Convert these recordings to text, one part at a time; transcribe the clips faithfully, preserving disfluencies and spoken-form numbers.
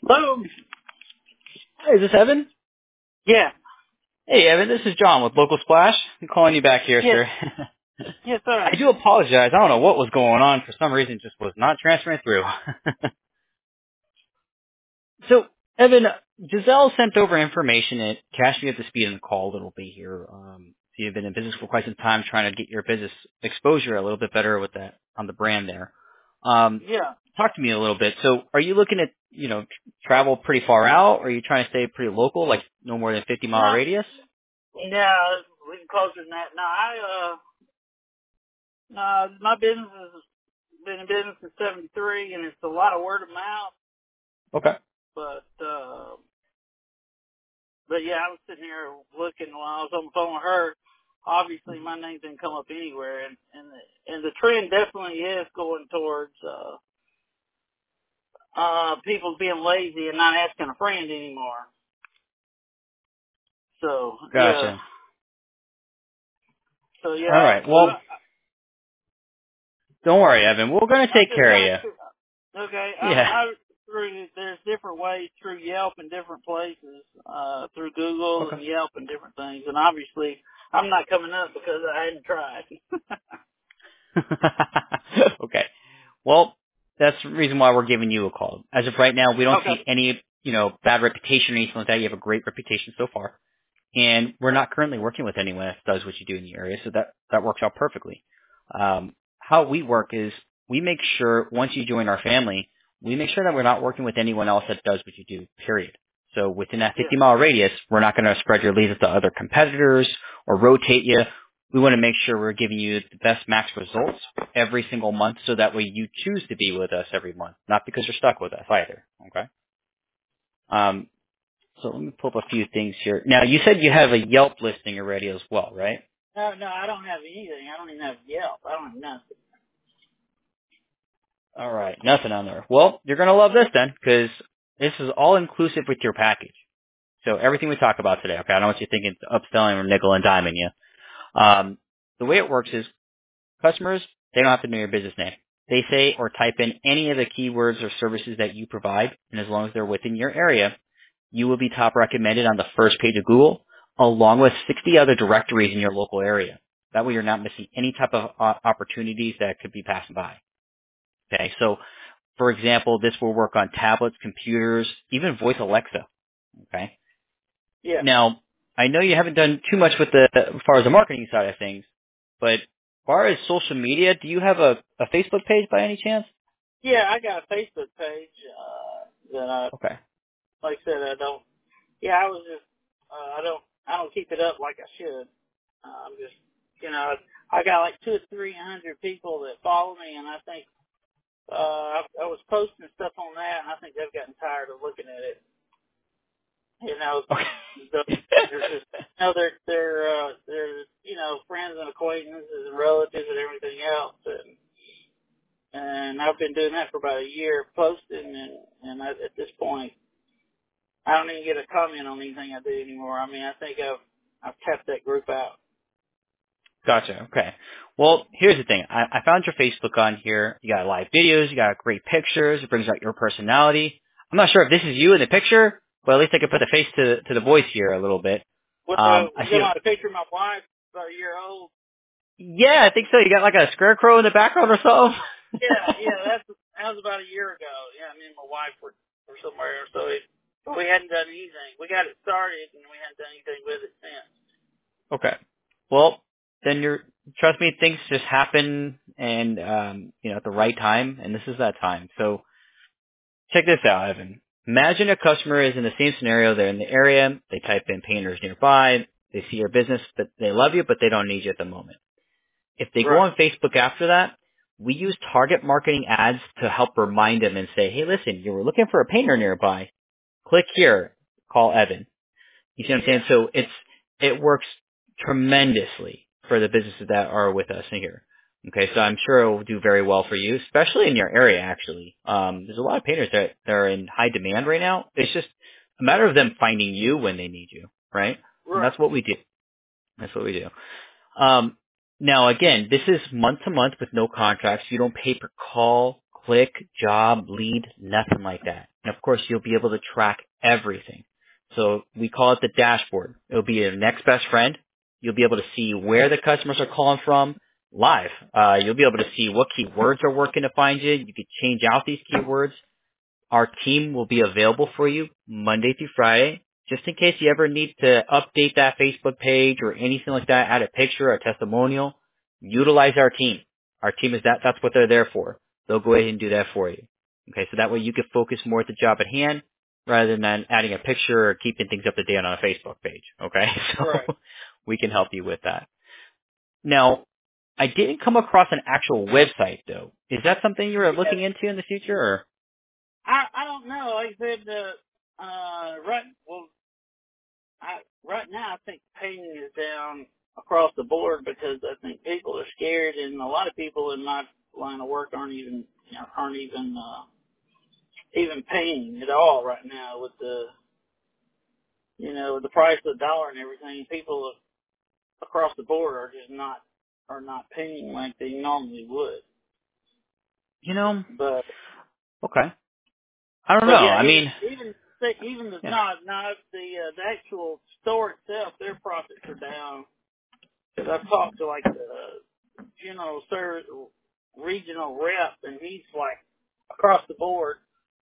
Hello. Hey, is this Evan? Yeah. Hey, Evan, this is John with Local Splash. I'm calling you back here, Yes. sir. Yes, sir. I do apologize. I don't know what was going on. For some reason, it just was not transferring through. So, Evan, Giselle sent over information. It cashed me up to speed on the call a little bit here. Um, so you've been in business for quite some time, trying to get your business exposure a little bit better with that on the brand there. Um, Yeah. talk to me a little bit. So, are you looking at you know tr- travel pretty far out, or are you trying to stay pretty local, like no more than fifty mile No. radius? Yeah, we can closer than that. No, I uh, no, my business has been in business since seventy-three, and it's a lot of word of mouth. Okay. But uh, but yeah, I was sitting here looking while I was on the phone with her. Obviously, my name didn't come up anywhere, and and the, and the trend definitely is going towards uh, uh, people being lazy and not asking a friend anymore. So yeah. Gotcha. So yeah, All I, right. Well, I, don't worry, Evan. We're going to I'm take just care kind of of okay. you. I, Yeah. I through there's different ways through Yelp and different places, uh, through Google Okay. and Yelp and different things. And obviously, I'm not coming up because I hadn't tried. Okay. Well, that's the reason why we're giving you a call. As of right now, we don't Okay. see any, you know, bad reputation or anything like that. You have a great reputation so far. And we're not currently working with anyone that does what you do in the area, so that, that works out perfectly. Um, how we work is we make sure once you join our family, we make sure that we're not working with anyone else that does what you do, period. So within that Yeah. fifty mile radius, we're not going to spread your leads to other competitors or rotate you. We want to make sure we're giving you the best max results every single month so that way you choose to be with us every month, not because you're stuck with us either. Okay? Um, so let me pull up a few things here. Now, you said you have a Yelp listing already as well, right? No, no, I don't have anything. I don't even have Yelp. I don't have nothing. All right, nothing on there. Well, you're going to love this then, because this is all inclusive with your package. So everything we talk about today, okay? I don't want you thinking it's upselling or nickel and diming you. Um, the way it works is customers, they don't have to know your business name. They say or type in any of the keywords or services that you provide, and as long as they're within your area, you will be top recommended on the first page of Google, along with sixty other directories in your local area. That way you're not missing any type of uh, opportunities that could be passing by. Okay, so for example, this will work on tablets, computers, even voice Alexa. Okay. Yeah. Now, I know you haven't done too much with the as far as the marketing side of things, but as far as social media, do you have a, a Facebook page by any chance? Yeah, I got a Facebook page, uh, that I, Okay. like I said, I don't, yeah, I was just, uh, I don't, I don't keep it up like I should. Uh, I'm just, you know, I got like two or three hundred people that follow me, and I think Uh, I, I was posting stuff on that, and I think they've gotten tired of looking at it. You know, Okay. the, they're just, you know, they're they're uh, they're you know friends and acquaintances and relatives and everything else, and and I've been doing that for about a year, posting, and and I, at this point, I don't even get a comment on anything I do anymore. I mean, I think I've I've tapped that group out. Gotcha. Okay. Well, here's the thing. I, I found your Facebook on here. You got live videos. You got great pictures. It brings out your personality. I'm not sure if this is you in the picture, but at least I could put the face to to the voice here a little bit. Well, uh, Um, I you see. got a picture of my wife, about a year old. Yeah, I think so. You got like a scarecrow in the background or something. Yeah, yeah, that's that was about a year ago. Yeah, me and my wife were, were somewhere, so it, we hadn't done anything. We got it started, and we hadn't done anything with it since. Okay. Well, then you're trust me, things just happen and um, you know, at the right time, and this is that time. So check this out, Evan. Imagine a customer is in the same scenario, they're in the area, they type in painters nearby, they see your business, but they love you, but they don't need you at the moment. If they go Right. on Facebook after that, we use target marketing ads to help remind them and say, hey, listen, you were looking for a painter nearby. Click here, call Evan. You see what I'm saying? Yeah. So it's it works tremendously for the businesses that are with us in here. Okay, so I'm sure it will do very well for you, especially in your area. Actually, um, there's a lot of painters that, that are in high demand right now. It's just a matter of them finding you when they need you, right? And Right. that's what we do. That's what we do. Um, now, again, this is month to month with no contracts. You don't pay per call, click, job, lead, nothing like that. And of course, you'll be able to track everything. So we call it the dashboard. It'll be your next best friend. You'll be able to see where the customers are calling from live. Uh, you'll be able to see what keywords are working to find you. You can change out these keywords. Our team will be available for you Monday through Friday, just in case you ever need to update that Facebook page or anything like that, add a picture, a testimonial. Utilize our team. Our team is that, that's what they're there for. They'll go ahead and do that for you. Okay, so that way you can focus more at the job at hand rather than adding a picture or keeping things up to date on a Facebook page. Okay, so Right. we can help you with that. Now, I didn't come across an actual website though. Is that something you were Yeah. looking into in the future or? I I don't know. Like I said, uh, uh, right. Well, I right now I think painting is down across the board because I think people are scared, and a lot of people in my line of work aren't even you know, aren't even uh, even painting at all right now with the you know with the price of the dollar and everything. People across the board are just not are not painting like they normally would. You know, But okay. I don't know. but yeah, I even mean, even even the yeah. not not the uh, the actual store itself, their profits are down. Because I've talked to like the general service regional rep, and he's like across the board.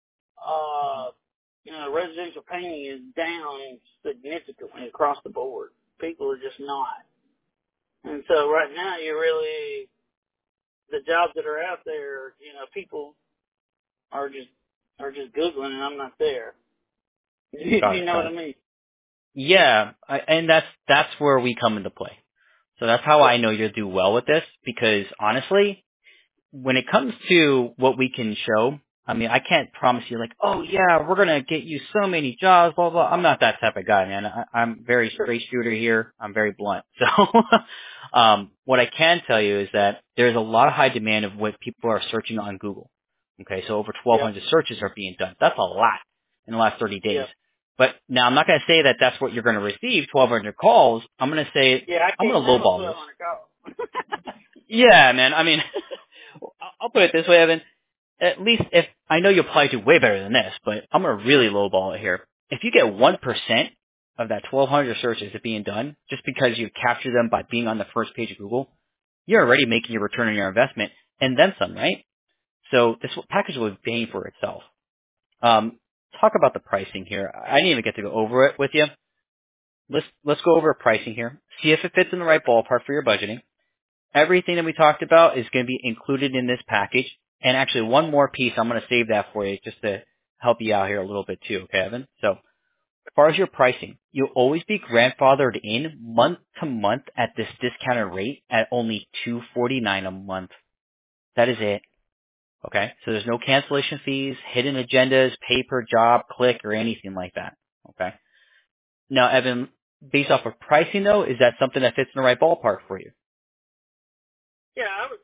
Uh, you know, residential painting is down significantly across the board. People are just not. And so right now, you really the jobs that are out there. You know, people are just are just googling, and I'm not there. Got You it. know Got what it. I mean? Yeah, I, and that's that's where we come into play. So that's how Yeah. I know you'll do well with this because honestly, when it comes to what we can show, I mean, I can't promise you like, oh yeah, we're gonna get you so many jobs, blah blah. I'm not that type of guy, man. I, I'm very Sure. straight shooter here. I'm very blunt. So, um, what I can tell you is that there's a lot of high demand of what people are searching on Google. Okay, so over Yeah. twelve hundred searches are being done. That's a lot in the last thirty Yeah. days. But now I'm not going to say that that's what you're going to receive, twelve hundred calls. I'm going to say Yeah. I I'm can't going to handle lowball twelve this. hundred calls. Yeah, man. I mean, I'll put it this way, Evan. At least if I know you apply to way better than this, but I'm gonna really lowball it here. If you get one percent of that twelve hundred searches that being done, just because you capture them by being on the first page of Google, you're already making your return on your investment and then some, right? So this package will be paying for itself. Um, talk about the pricing here. I didn't even get to go over it with you. Let's let's go over pricing here. See if it fits in the right ballpark for your budgeting. Everything that we talked about is going to be included in this package. And actually, one more piece, I'm going to save that for you just to help you out here a little bit too, okay, Evan? So, as far as your pricing, you'll always be grandfathered in month to month at this discounted rate at only two hundred forty-nine dollars a month. That is it. Okay? So there's no cancellation fees, hidden agendas, pay per job, click, or anything like that. Okay? Now, Evan, based off of pricing though, is that something that fits in the right ballpark for you? Yeah, I was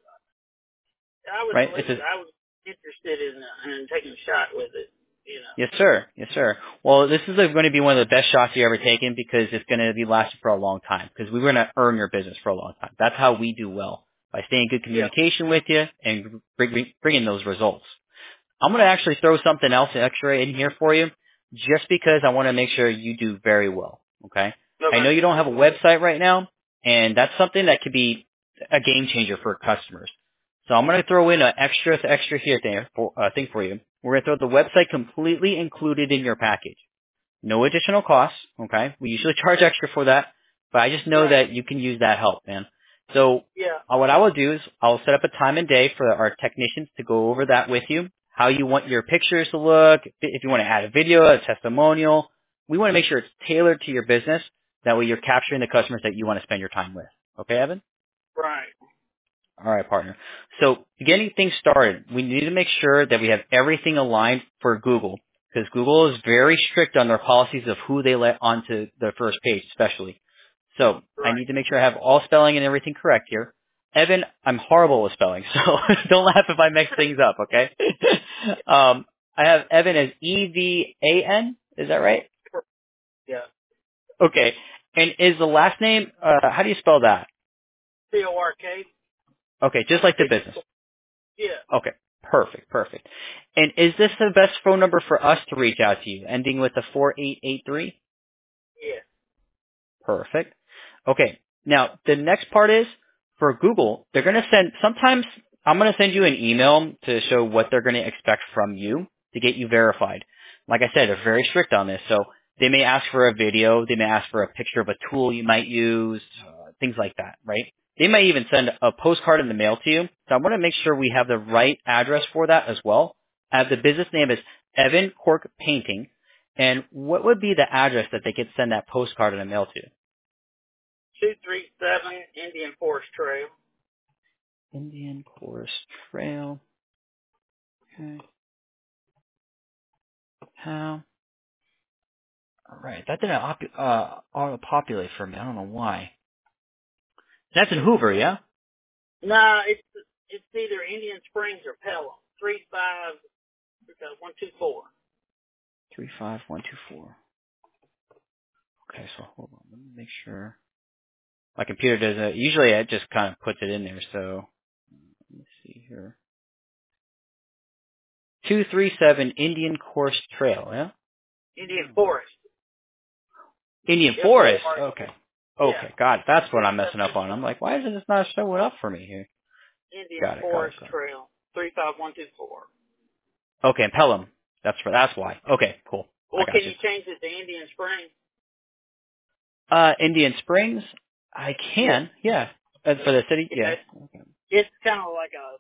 I would Right? at It's least a I was interested in uh, in taking a shot with it. You know. Yes, sir. Yes, sir. Well, this is going to be one of the best shots you've ever taken because it's going to be lasting for a long time because we're going to earn your business for a long time. That's how we do well, by staying in good Yeah. communication with you and bring, bringing those results. I'm going to actually throw something else extra in here for you just because I want to make sure you do very well. Okay? I know Okay. you don't have a website right now, and that's something that could be a game changer for customers. So I'm going to throw in an extra extra here thing for, uh, thing for you. We're going to throw the website completely included in your package. No additional costs, okay? We usually charge extra for that, but I just know Right. that you can use that help, man. So Yeah. uh, what I will do is I'll set up a time and day for our technicians to go over that with you, how you want your pictures to look, if you want to add a video, a testimonial. We want to make sure it's tailored to your business. That way you're capturing the customers that you want to spend your time with. Okay, Evan? Right. All right, partner. So getting things started, we need to make sure that we have everything aligned for Google because Google is very strict on their policies of who they let onto their first page, especially. So I Right. need to make sure I have all spelling and everything correct here. Evan, I'm horrible with spelling, so don't laugh if I mix things up, okay? um, I have Evan as E V A N. Is that right? Yeah. Okay. And is the last name, uh, how do you spell that? C O R K. Okay, just like the business. Yeah. Okay. Perfect, perfect. And is this the best phone number for us to reach out to you, ending with a four eight eight three? Yeah. Perfect. Okay. Now, the next part is for Google, they're going to send, sometimes I'm going to send you an email to show what they're going to expect from you to get you verified. Like I said, they're very strict on this. So they may ask for a video. They may ask for a picture of a tool you might use, uh, things like that, right? They might even send a postcard in the mail to you. So I want to make sure we have the right address for that as well. Uh, the business name is Evan Cork Painting. And what would be the address that they could send that postcard in the mail to? two three seven Indian Forest Trail. Indian Forest Trail. Okay. How? All right. That didn't op- uh, auto-populate for me. I don't know why. That's in Hoover, yeah? No, it's it's either Indian Springs or Pelham. Three five one two four. three five one two four. Okay, so hold on. Let me make sure. My computer does it. Usually it just kind of puts it in there, so let me see here. two three seven Indian Course Trail, yeah? Indian Forest. Indian F O Forest. R. Okay. Yeah. Okay, got it. That's what Three I'm messing up seven on. I'm like, why is it just not showing up for me here? Indian Got it, got it, Forest got it. Trail. Three five one two four. Okay, and Pelham. That's for that's why. Okay, cool. I Well, got can you. you change it to Indian Springs? Uh, Indian Springs. I Yeah. can. Yeah. Uh, for the city. Yeah. Yeah. It's, Okay. it's kind of like a.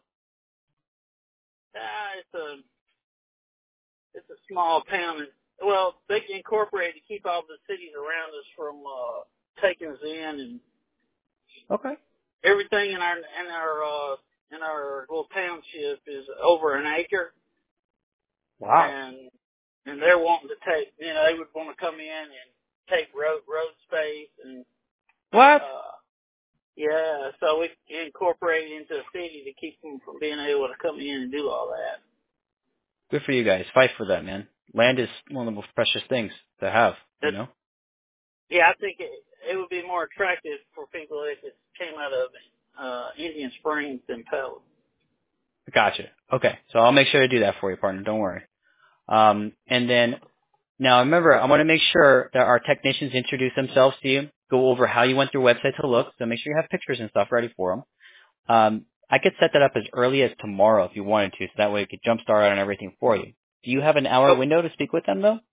Uh, it's a. It's a small town. And, well, they incorporated to keep all the cities around us from uh, taking us in, and Okay. everything in our in our uh, in our little township is over an acre, Wow. and and they're wanting to take. You know, they would want to come in and take road road space and. What? Uh, Yeah, so we incorporated into a city to keep them from being able to come in and do all that. Good for you guys. Fight for that, man. Land is one of the most precious things to have. You But know. yeah, I think it, it would be more attractive for people if it came out of uh, Indian Springs than Pelham. Gotcha. Okay. So I'll make sure to do that for you, partner. Don't worry. Um, and then now remember, I want to make sure that our technicians introduce themselves to you, go over how you want your website to look, so make sure you have pictures and stuff ready for them. Um, I could set that up as early as tomorrow if you wanted to, so that way we could jumpstart on everything for you. Do you have an hour Oh, window to speak with them, though?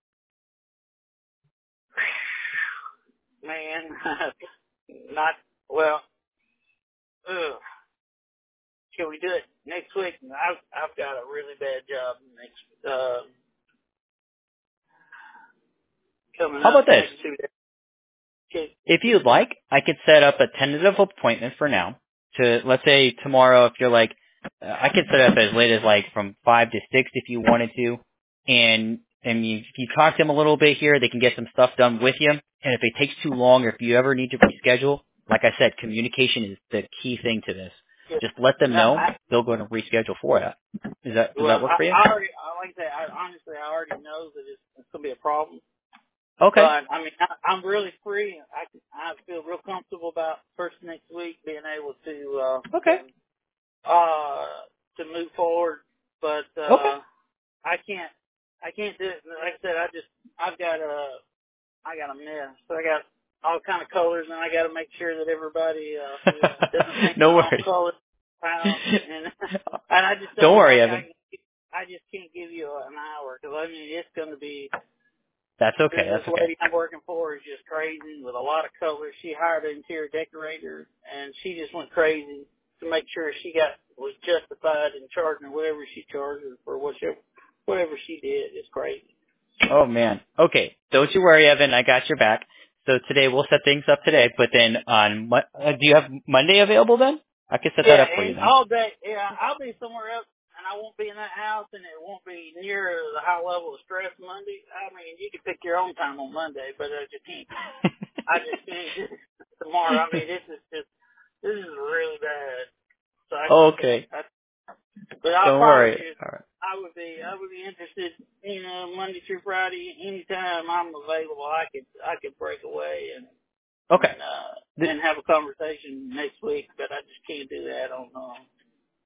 man, not well. Ugh. Can we do it next week? I've I've got a really bad job next uh, coming How up about this? next two days. Can, If you'd like, I could set up a tentative appointment for now. To let's say tomorrow, if you're like, uh, I could set up as late as like from five to six if you wanted to, and and you, if you talk to them a little bit here, they can get some stuff done with you. And if it takes too long, or if you ever need to reschedule, like I said, communication is the key thing to this. can, Just let them no, know; I, they'll go and reschedule for you. Is that does well, that work I, for you? I already, I like that. I, honestly, I already know that it's, it's going to be a problem. Okay. But I mean, I, I'm really free. I can- I feel real comfortable about first next week being able to uh Okay. uh to move forward. But Okay. uh I can't I can't do it. Like I said, I just I've got a I got a mess. So I got all kind of colors, and I got to make sure that everybody uh doesn't think the No wrong worries. color house. And and I just Don't don't worry, like I Evan. I just can't give you an hour because I mean it's going to be. That's okay. This That's okay. lady I'm working for is just crazy with a lot of colors. She hired an interior decorator, and she just went crazy to make sure she got was justified in charging whatever she charges for whatever whatever she did. It's crazy. Oh man. Okay. Don't you worry, Evan. I got your back. So today we'll set things up today, but then on Mo- uh, do you have Monday available then? I can set that Yeah, up for you and then. all day. Yeah, I'll be somewhere else, and I won't be in that house, and it won't be near the high level of stress Monday. I mean, you can pick your own time on Monday, but I just can't. I just can't tomorrow. I mean, this is just this is really bad. So I, Okay. I but I Don't promise worry. you, All right. I would be I would be interested. You know, Monday through Friday, anytime I'm available, I could I could break away and Okay. and uh Th- and have a conversation next week. But I just can't do that on uh,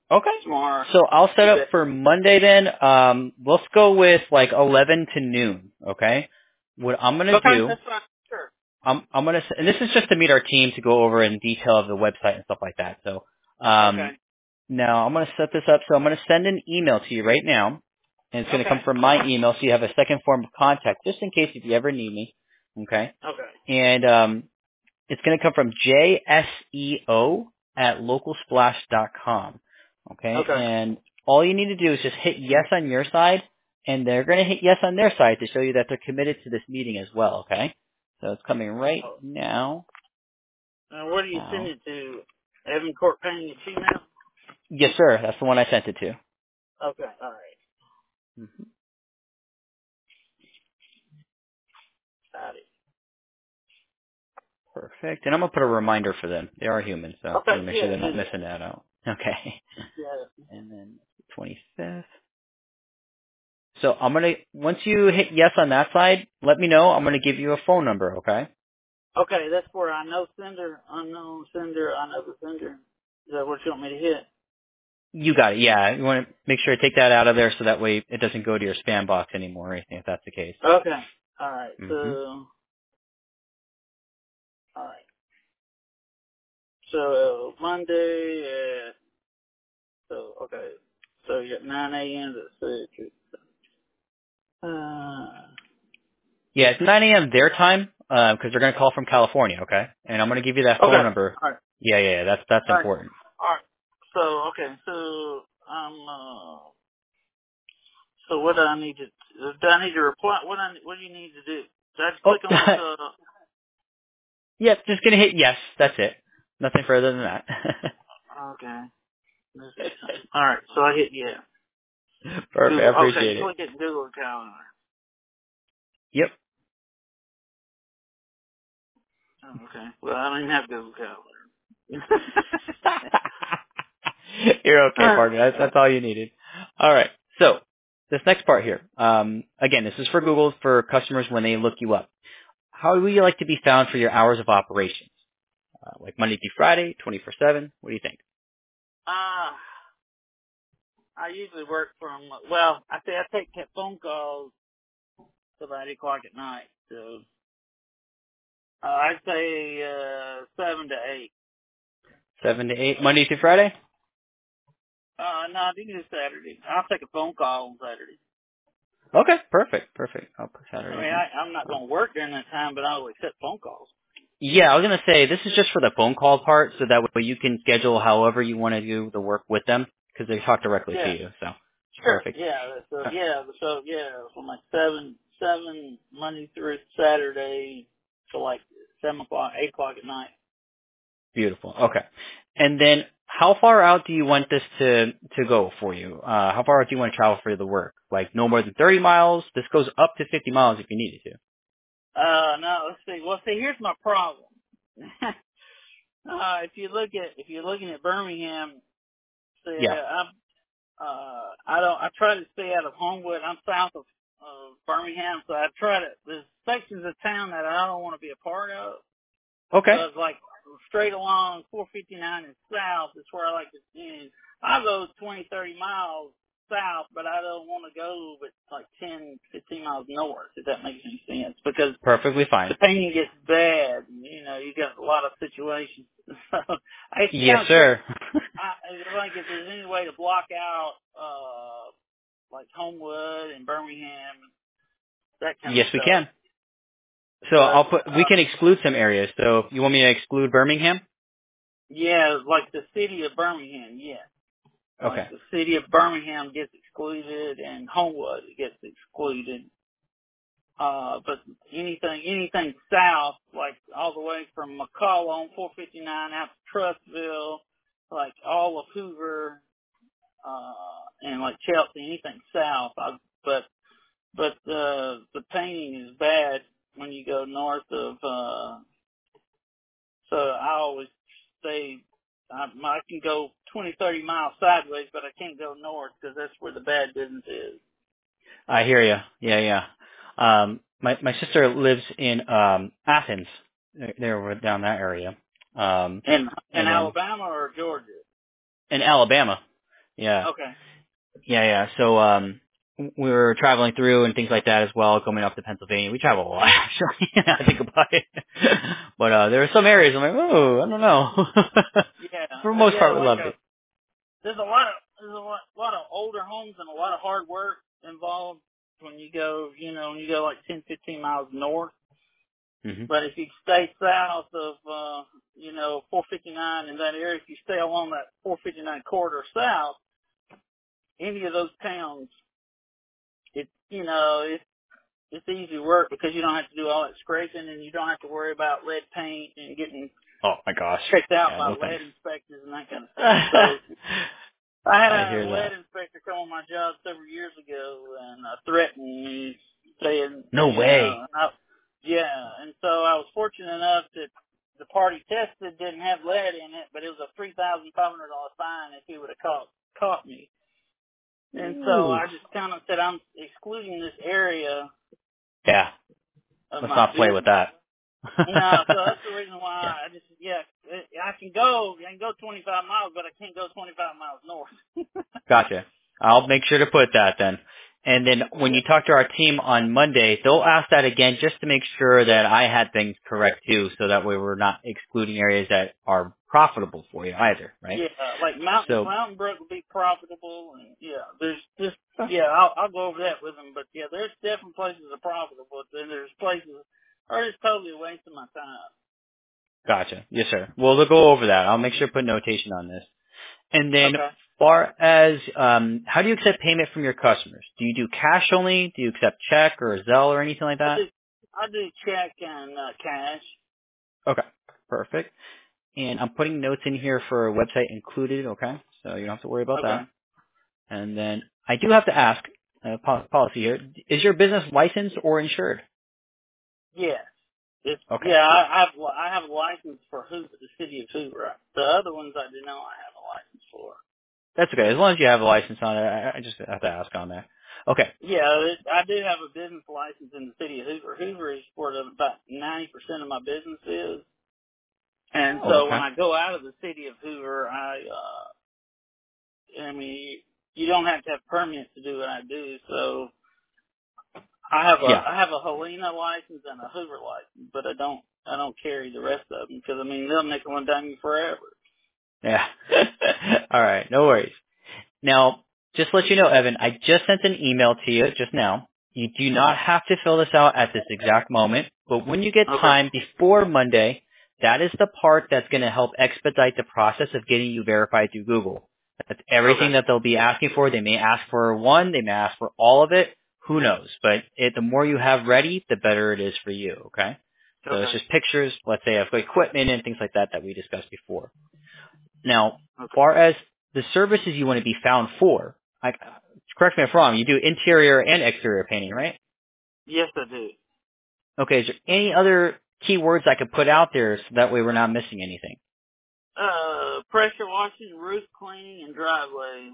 Okay. tomorrow. So I'll set up Okay. for Monday then. Um, let's go with like eleven to noon. Okay. What I'm gonna Okay, do, that's fine. Sure. I'm I'm gonna, s- and this is just to meet our team to go over in detail of the website and stuff like that. So, Okay. um, now I'm gonna set this up. So I'm gonna send an email to you right now, and it's gonna Okay. come from my email, so you have a second form of contact, just in case if you ever need me. Okay. Okay. And um, it's going to come from J S E O at localsplash dot com. Okay, Okay. and all you need to do is just hit yes on your side, and they're going to hit yes on their side to show you that they're committed to this meeting as well. Okay, so it's coming right Oh. now. Uh, where do you send Now, it to? Evan Court Painting at Gmail? yes, sir. That's the one I sent it to. Okay. All right. hmm Got it. Perfect. And I'm gonna put a reminder for them. They are human, so I Okay. want to make sure Yeah. they're Do not that. missing that out. Okay. Yeah. And then twenty-fifth. So I'm gonna, once you hit yes on that side, let me know. I'm gonna give you a phone number, okay? Okay. That's where I know sender, unknown sender, I know the sender. Is that what you want me to hit? You got it, yeah. You want to make sure to take that out of there so that way it doesn't go to your spam box anymore or anything if that's the case. Okay. All right. hmm So. All right. So uh, Monday. Uh, so okay. So you got nine a.m. to six. Uh. Yeah, it's nine a.m. their time, uh, because they're going to call from California, okay? And I'm going to give you that phone Okay. number. All right. Yeah, yeah, yeah, that's, that's All right. important. All right. So okay. So um. Uh, so what do I need to? Do I need to reply? What I what do you need to do? Do I just Oh, click on this? Uh. yeah, just going to hit yes. That's it. Nothing further than that. Okay. Let's see something. All right. So I hit yeah. Perfect, I Google. Okay. appreciate it. Click it. Google Calendar. Yep. Oh, okay. Well, I don't even have Google Calendar. You're okay, uh, partner. That's, that's all you needed. All right. So this next part here. Um, again, this is for Google for customers when they look you up. How would you like to be found for your hours of operations? Uh, like Monday through Friday, twenty-four seven? What do you think? I usually work from, well, I say I take phone calls till about eight o'clock at night. So uh, I'd say uh, seven to eight. seven to eight, Monday through Friday? Uh, no, you can do Saturday. I'll take a phone call on Saturday. Okay, perfect, perfect. I'll put I Saturday mean, here. I, I'm not going to work during that time, but I'll accept phone calls. Yeah, I was going to say, this is just for the phone call part, so that way you can schedule however you want to do the work with them, because they talk directly to Yeah, you, so sure. perfect. Yeah, so Uh, yeah, so yeah, from like seven, seven Monday through Saturday to like seven o'clock, eight o'clock at night. Beautiful. Okay. And then how far out do you want this to, to go for you? Uh, how far out do you want to travel for the work? Like no more than thirty miles? This goes up to fifty miles if you needed to. Uh, no, let's see. Well, see, here's my problem. uh, if you look at, if you're looking at Birmingham, see, Yeah. I'm, uh, I don't, I try to stay out of Homewood. I'm south of, uh, Birmingham, so I try to, there's sections of town that I don't want to be a part of. Okay. Cause like straight along four fifty-nine and south is where I like to, you know, I go twenty, thirty miles south, but I don't want to go but like ten, fifteen miles north, if that makes any sense. Because Perfectly the fine. painting gets bad, and, you know, you got a lot of situations. So it's Yes, kind of tricky. sir. I, I think if there's any way to block out, uh, like Homewood and Birmingham, that kind of Yes, we stuff. can. So But, I'll put, we uh, can exclude some areas. So you want me to exclude Birmingham? yeah, like the city of Birmingham, yeah. Like Okay. the city of Birmingham gets excluded and Homewood gets excluded. Uh, but anything, anything south, like all the way from McCall on four fifty-nine out to Trussville, like all of Hoover, uh, and like Chelsea, anything south. I, but, but, uh, the painting is bad when you go north of, uh, so I always stay, I, I can go twenty, thirty miles sideways, but I can't go north because that's where the bad business is. I hear you. Yeah, yeah. Um, my, my sister lives in, um, Athens. They're they're over down that area. Um, In, in and then Alabama or Georgia? in Alabama. Yeah. Okay. Yeah, yeah. So um we were traveling through and things like that as well, coming up to Pennsylvania. We travel a lot actually. I think about it. But uh there are some areas I'm like, oh, I don't know. Yeah. For the Uh, most yeah. part we Like loved a it. there's a lot of there's a lot, lot of older homes and a lot of hard work involved when you go. You know, when you go like ten, fifteen miles north. Mhm. But if you stay south of, uh, you know, four fifty-nine in that area, if you stay along that four fifty-nine corridor south, any of those towns, it, you know, it's, it's easy work because you don't have to do all that scraping and you don't have to worry about lead paint and getting Oh my gosh. checked out Yeah, by no lead thanks. inspectors and that kind of stuff. So I had I a hear lead that. inspector come on my job several years ago and uh, threatened me, saying, No you know, way. and I, yeah, and so I was fortunate enough that the party tested didn't have lead in it, but it was a three thousand five hundred dollar fine if he would have caught caught me. And so Ooh. I just kind of said I'm excluding this area Yeah. of Let's my not play with business. that. No, so that's the reason why Yeah. I just yeah I can go I can go twenty-five miles, but I can't go twenty-five miles north. Gotcha. I'll make sure to put that then. And then when Yeah. you talk to our team on Monday, they'll ask that again just to make sure that I had things correct too, so that way we're not excluding areas that are profitable for you either, right? Yeah, like Mountain So, Mountain Brook will be profitable, and yeah, there's just yeah, I'll I'll go over that with them. But yeah, there's different places that are profitable, but then there's places are just totally a waste of my time. gotcha. Yes, sir. Well, we'll go over that. I'll make sure to put notation on this. And then, Okay, far as um, how do you accept payment from your customers? Do you do cash only? Do you accept check or Zelle or anything like I that? do I do check and uh, cash. Okay, perfect. And I'm putting notes in here for a website included. Okay, so you don't have to worry about Okay, that. And then I do have to ask, uh, pol- policy here: is your business licensed or insured? yes, it's Okay, yeah. I, I have I have a license for Hoover, the city of Hoover. The other ones I do not have a license for. that's okay. As long as you have a license on it, I, I just have to ask on there. Okay. Yeah, it, I do have a business license in the city of Hoover. Hoover is where the, about ninety percent of my business is. And Oh, so when okay. I go out of the city of Hoover, I, uh, I mean, you don't have to have permits to do what I do. So I have a, Yeah. I have a Helena license and a Hoover license, but I don't, I don't carry the rest of them because I mean, they'll nickel and dime you forever. Yeah. All right. No worries. Now, just to let you know, Evan, I just sent an email to you just now. You do not have to fill this out at this exact moment, but when you get Okay. time before Monday, that is the part that's going to help expedite the process of getting you verified through Google. That's Okay. everything that they'll be asking for. They may ask for one, they may ask for all of it. Who knows? But it, the more you have ready, the better it is for you, okay? So it's Okay. just pictures, let's say, of equipment and things like that that we discussed before. Now, Okay. far as the services you want to be found for, I, correct me if I'm wrong, you do interior and exterior painting, right? Yes, I do. Okay, is there any other keywords I could put out there so that way we're not missing anything? Uh, pressure washing, roof cleaning, and driveway.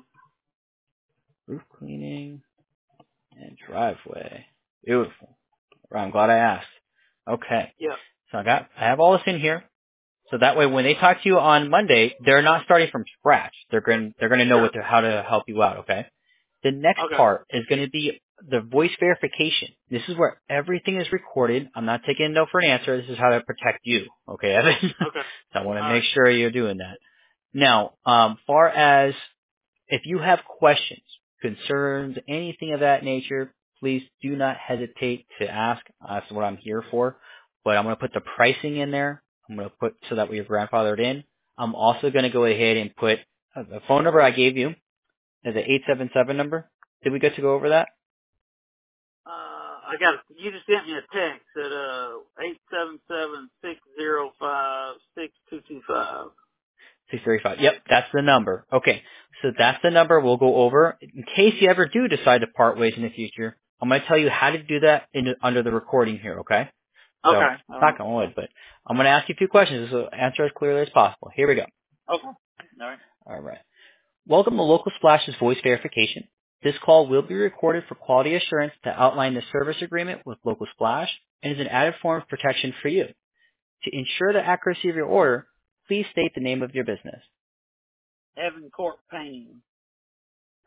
Roof cleaning and driveway. Beautiful. Well, I'm glad I asked. Okay, Yep. so I got, I have all this in here. So that way when they talk to you on Monday, they're not starting from scratch. They're going, they're going to know Sure. what to, how to help you out, okay? The next Okay. part is going to be the voice verification. This is where everything is recorded. I'm not taking no for an answer. This is how to protect you. Okay, Evan? Okay. So I want to All make right. sure you're doing that. Now, um, far as if you have questions, concerns, anything of that nature, please do not hesitate to ask. That's what I'm here for. But I'm going to put the pricing in there. I'm going to put so that we have grandfathered in. I'm also going to go ahead and put uh, the phone number I gave you is the eight seven seven number. Did we get to go over that? Uh, I got. You just sent me a text at uh eight seven seven six zero five six two two five. six thirty-five. Yep, that's the number. Okay, so that's the number we'll go over. In case you ever do decide to part ways in the future, I'm going to tell you how to do that in, under the recording here, okay? So, Okay. All right. not going to wood, but I'm going to ask you a few questions so answer as clearly as possible. Here we go. Okay. All right. All right. Welcome to Local Splash's voice verification. This call will be recorded for quality assurance to outline the service agreement with Local Splash and is an added form of protection for you. To ensure the accuracy of your order, please state the name of your business. Evan Court Painting.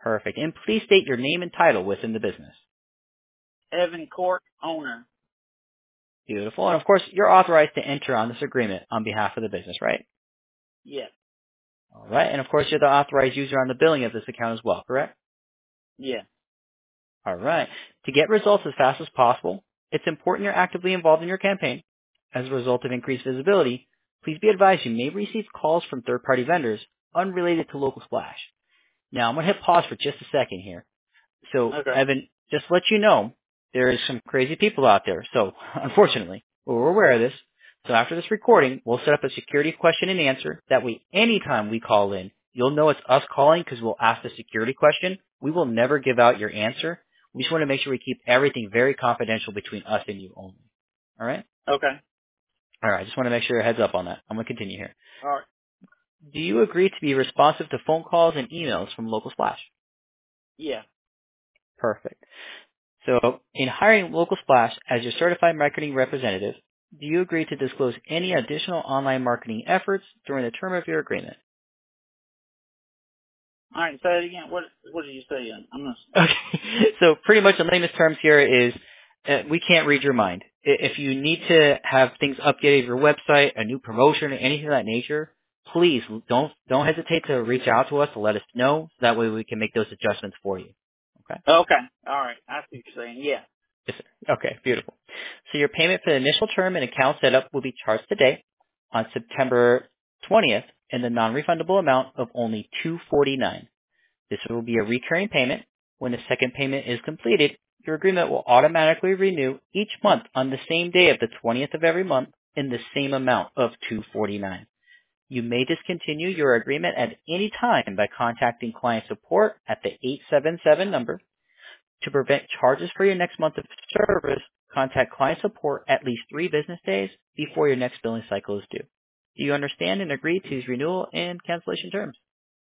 Perfect. And please state your name and title within the business. Evan Cork, owner. Beautiful. And of course, you're authorized to enter on this agreement on behalf of the business, right? Yes. All right. And of course, you're the authorized user on the billing of this account as well, correct? Yes. All right. To get results as fast as possible, it's important you're actively involved in your campaign. As a result of increased visibility, please be advised you may receive calls from third-party vendors unrelated to Local Splash. Now, I'm going to hit pause for just a second here. So, Okay. Evan, just to let you know, there is some crazy people out there. So, unfortunately, we're aware of this. So after this recording, we'll set up a security question and answer. That way, anytime we call in, you'll know it's us calling because we'll ask the security question. We will never give out your answer. We just want to make sure we keep everything very confidential between us and you only. All right? Okay. All right. I just want to make sure your heads up on that. I'm going to continue here. All right. Do you agree to be responsive to phone calls and emails from Local Splash? Yeah. Perfect. So, in hiring Local Splash as your certified marketing representative, do you agree to disclose any additional online marketing efforts during the term of your agreement? All right. Say it again. What What did you say? I'm not. Okay. So, pretty much in layman's terms here is uh, we can't read your mind. I- If you need to have things updated on your website, a new promotion, or anything of that nature, please don't don't hesitate to reach out to us to let us know. So that way we can make those adjustments for you. Okay. Okay. All right. I see what you're saying. Yeah. Yes, sir. Okay, beautiful. So your payment for the initial term and account setup will be charged today on September twentieth in the non-refundable amount of only two hundred forty-nine dollars. This will be a recurring payment. When the second payment is completed, your agreement will automatically renew each month on the same day of the twentieth of every month in the same amount of two hundred forty-nine dollars. You may discontinue your agreement at any time by contacting client support at the eight seven seven number. To prevent charges for your next month of service, contact client support at least three business days before your next billing cycle is due. Do you understand and agree to these renewal and cancellation terms?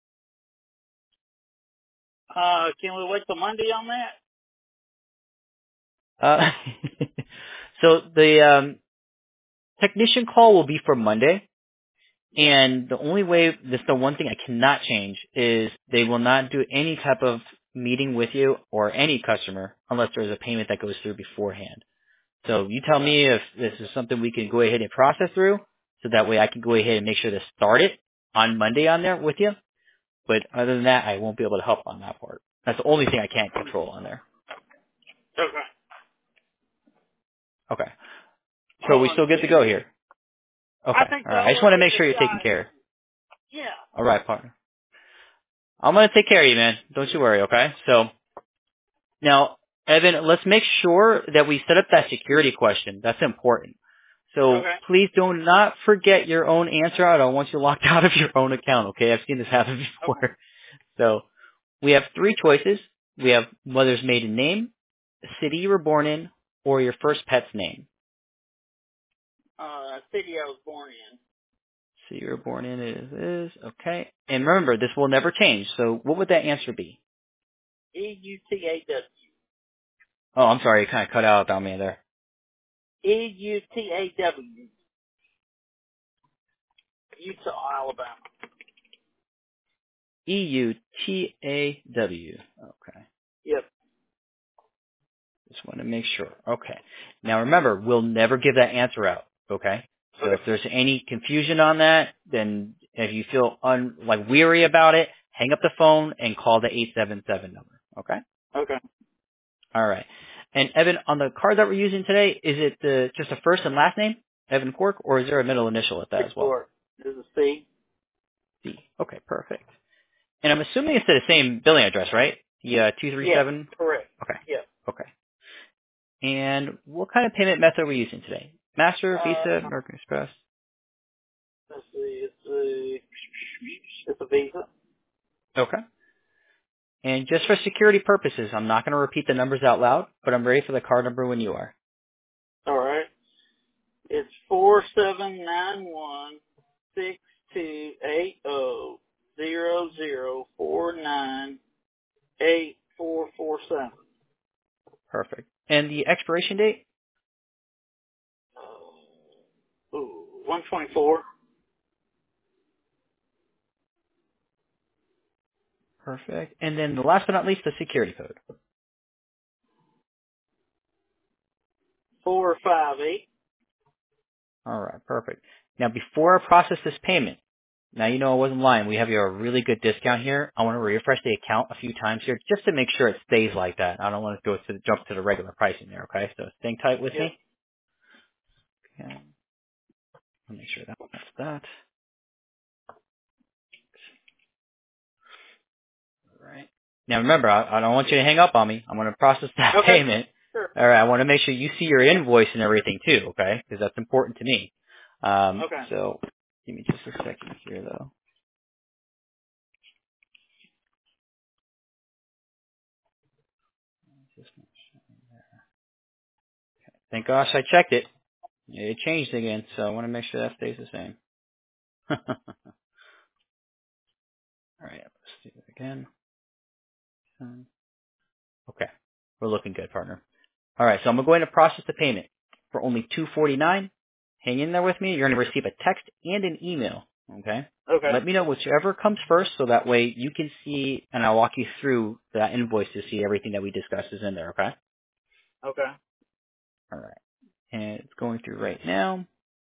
Uh, can we wait till Monday on that? Uh, so the um, technician call will be for Monday, and the only way, this the one thing I cannot change, is they will not do any type of meeting with you or any customer unless there's a payment that goes through beforehand. So you tell me if this is something we can go ahead and process through, so that way I can go ahead and make sure to start it on Monday on there with you. But other than that, I won't be able to help on that part. That's the only thing I can't control on there. Okay. Okay. So Hold we on still a good to second. go here? I Okay. think All right. I that'll just work. want to make It's sure just, you're taken uh, care of. yeah. All right, partner. I'm going to take care of you, man. Don't you worry, okay? So now, Evan, let's make sure that we set up that security question. That's important. So Okay. please do not forget your own answer. I don't want you locked out of your own account, okay? I've seen this happen Okay. before. So we have three choices. We have mother's maiden name, the city you were born in, or your first pet's name. Uh, city I was born in. City you were born in is, is okay. And remember, this will never change. So what would that answer be? E U T A W. Oh, I'm sorry. You kind of cut out on me there. E U T A W. Utah, Alabama. E U T A W. Okay. Yep. Just want to make sure. Okay. Now remember, we'll never give that answer out. Okay. So if Okay. there's any confusion on that, then if you feel un, like weary about it, hang up the phone and call the eight seven seven number. Okay. Okay. All right. And Evan, on the card that we're using today, is it the, just a first and last name, Evan Cork, or is there a middle initial at that Six as well? four. This is C. C. Okay, perfect. And I'm assuming it's the same billing address, right? Yeah, two three Yeah. seven. Correct. Okay. Yeah. Okay. And what kind of payment method are we using today? Master, Visa, Uh, American Express? let's see. It's a, it's a Visa. Okay. And just for security purposes, I'm not going to repeat the numbers out loud, but I'm ready for the card number when you are. All right. It's four seven nine one six two eight zero zero zero four nine eight four four seven. Perfect. And the expiration date? Ooh, one twenty four. Perfect. And then the last but not least, the security code. Four five eight. All right, perfect. Now, before I process this payment, now you know I wasn't lying. We have you a really good discount here. I want to refresh the account a few times here just to make sure it stays like that. I don't want to go to the, jump to the regular pricing there, okay? So stay tight with Yep. me. Okay. Let me make sure that that's that. All right. Now remember, I, I don't want you to hang up on me. I'm going to process that Okay. payment. Sure. All right. I want to make sure you see your invoice and everything too, okay? Because that's important to me. Um, Okay. so give me just a second here, though. Just Thank gosh I checked it. It changed again, so I want to make sure that stays the same. All right, let's do it again. Um, Okay, we're looking good, partner. All right, so I'm going to process the payment for only two forty-nine. Hang in there with me. You're going to receive a text and an email. Okay. Okay. Let me know whichever comes first, so that way you can see, and I'll walk you through that invoice to see everything that we discussed is in there. Okay. Okay. All right, and it's going through right now.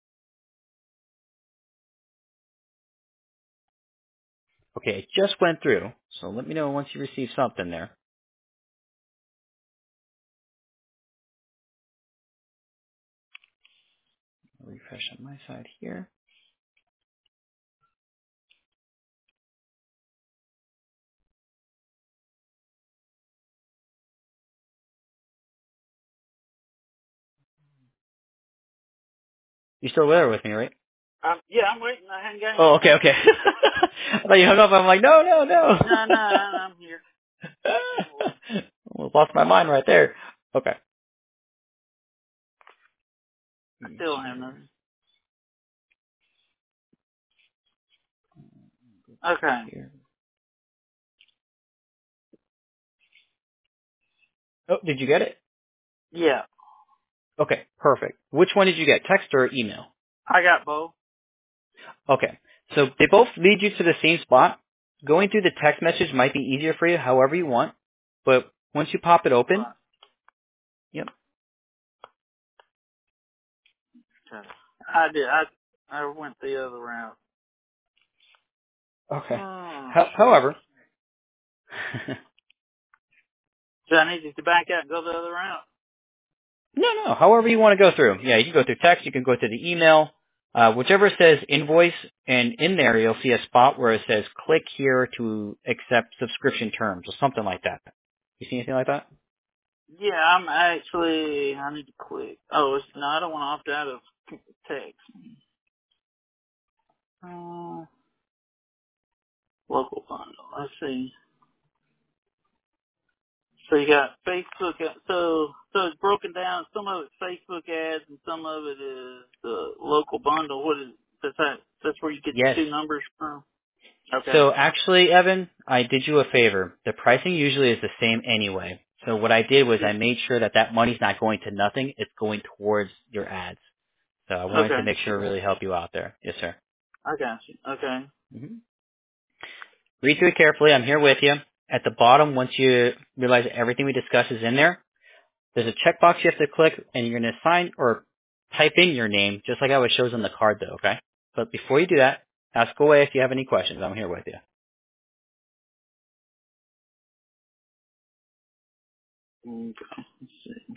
Okay, it just went through, so let me know once you receive something there. I'll refresh on my side here. You're still there with me, right? Um, yeah, I'm waiting. I hadn't got Oh, anything. okay, okay. I thought you hung up. I'm like, no, no, no. No, no, I'm here. Well, lost my mind right there. Okay. I still don't have nothing. Okay. Here. Oh, did you get it? Yeah. Okay, perfect. Which one did you get, text or email? I got both. Okay. So they both lead you to the same spot. Going through the text message might be easier for you, however you want. But once you pop it open, Right. yep. Okay. I did. I I went the other route. Okay. Hmm. Ho- however, So I need you to back out and go the other route. no, no. However you want to go through. Yeah, you can go through text. You can go to the email. Uh, whichever says invoice, and in there you'll see a spot where it says click here to accept subscription terms or something like that. You see anything like that? Yeah, I'm actually. I need to click. Oh, it's, no, I don't want to opt out of text. Uh, local bundle. Let's see. So you got Facebook. ad- So so it's broken down. Some of it's Facebook ads, and some of it is the local bundle. What is that's that? That's where you get the Yes. two numbers from. Okay. So actually, Evan, I did you a favor. The pricing usually is the same anyway. So what I did was I made sure that that money's not going to nothing. It's going towards your ads. So I wanted Okay. to make sure to really help you out there. Yes, sir. I got you. Okay. hmm Read through it carefully. I'm here with you. At the bottom, once you realize that everything we discussed is in there, there's a checkbox you have to click, and you're going to sign or type in your name, just like how it shows on the card, though, okay? But before you do that, ask away if you have any questions. I'm here with you. Okay. Let's see.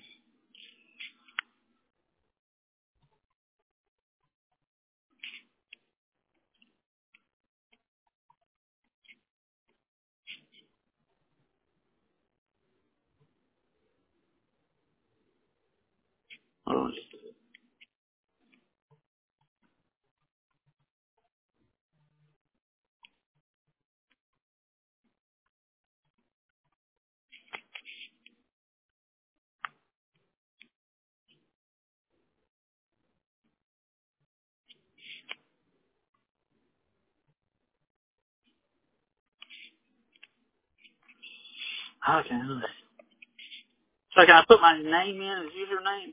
Oh, okay. So can I put my name in as username?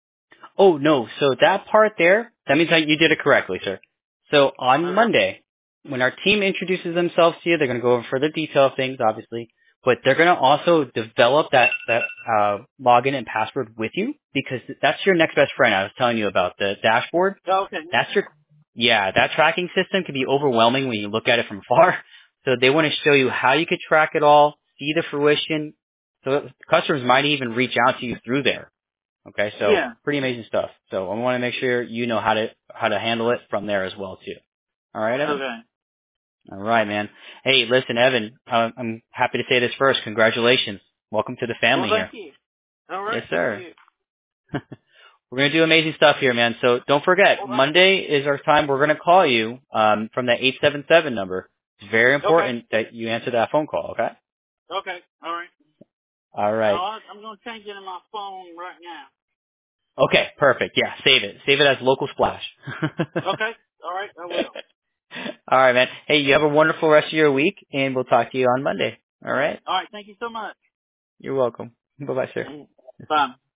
Oh, no. So that part there, that means that you did it correctly, sir. So on Okay. Monday, when our team introduces themselves to you, they're going to go over further detail of things, obviously, but they're going to also develop that, that, uh, login and password with you because that's your next best friend I was telling you about, the dashboard. Okay. That's your, yeah, that tracking system can be overwhelming when you look at it from far. So they want to show you how you could track it all, see the fruition. So customers might even reach out to you through there. Okay, so Yeah. pretty amazing stuff. So I want to make sure you know how to how to handle it from there as well too. All right, Evan? Okay. All right, man. Hey, listen, Evan, uh, I'm happy to say this first. Congratulations. Welcome to the family Well, here. thank you. All right. Yes, sir. Thank you. We're going to do amazing stuff here, man. So don't forget, All right. Monday is our time. We're going to call you um, from the eight seven seven number. It's very important that you answer that phone call, okay? Okay. All right. All No, right. I, I'm going to change it in my phone right now. Okay, perfect. Yeah, save it. Save it as local splash. Okay. All right. I will. All right, man. Hey, you have a wonderful rest of your week, and we'll talk to you on Monday. All right? All right. Thank you so much. You're welcome. Bye-bye, sir. Mhm. Bye.